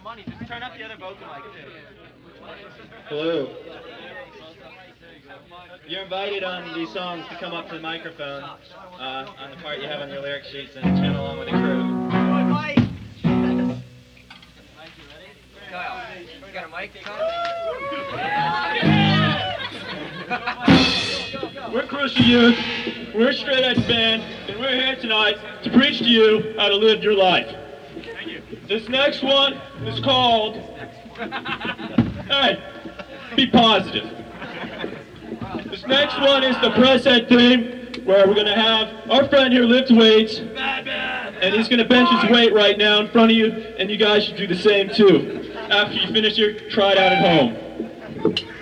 Just turn up the other vocal mic too. Hello. You're invited on these songs to come up to the microphone on the part you have on your lyric sheets and chant along with the crew. Kyle, you got a mic, We're Crucial Youth, we're a straight edge band, and we're here tonight to preach to you how to live your life. This next one is called, hey, be positive. This next one is the press head theme, where we're going to have our friend here lift weights, and he's going to bench his weight right now in front of you, and you guys should do the same too. After you finish your try it out at home.